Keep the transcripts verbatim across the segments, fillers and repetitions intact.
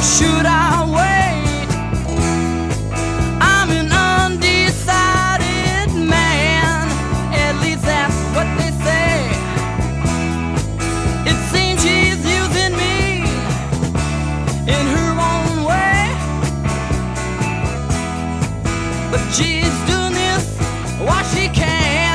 should I wait? I'm an undecided man, at least that's what they say. It seems she's using me in her own way, but she's doing this while she can.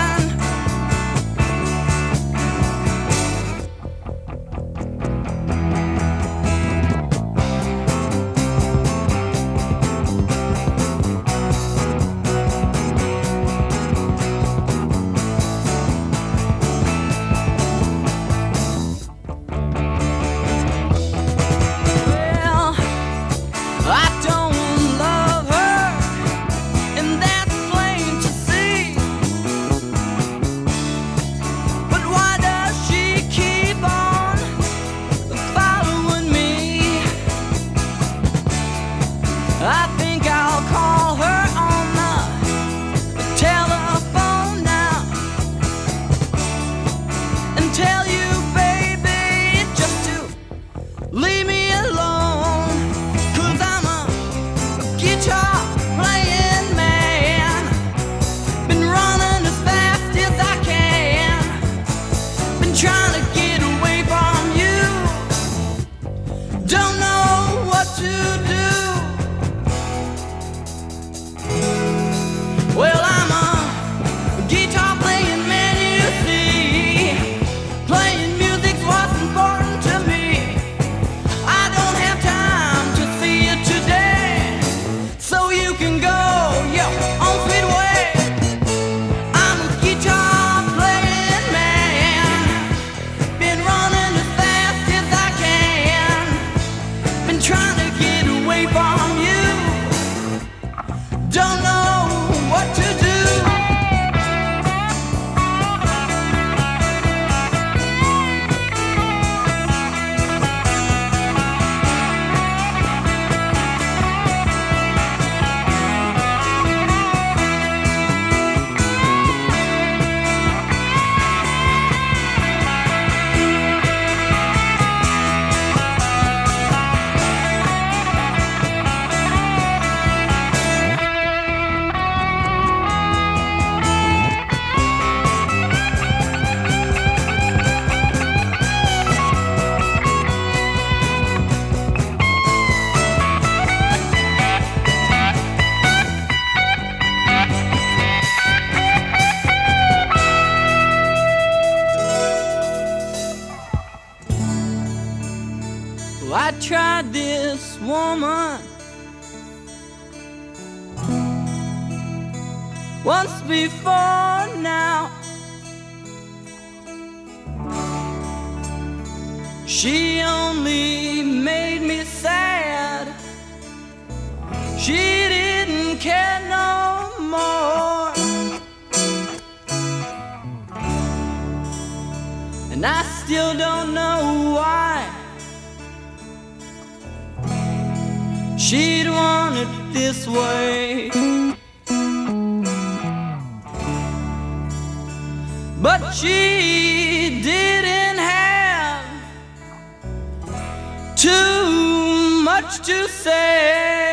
I think I'll call her on the telephone now and tell you, baby, just to leave me alone. 'Cause I'm a guitar playing man, been running as fast as I can, been trying to get away from you, don't know what to do. Well, I'm a guitar playing man, you see. Playing music's what's important to me. I don't have time to see you today, so you can go your own sweet way. I'm a guitar playing man, been running as fast as I can, been trying to get away from you, don't know what to do. I tried this woman once before now. She only made me sad. She didn't care no more, and I still don't know why. She'd want it this way, but she didn't have too much to say.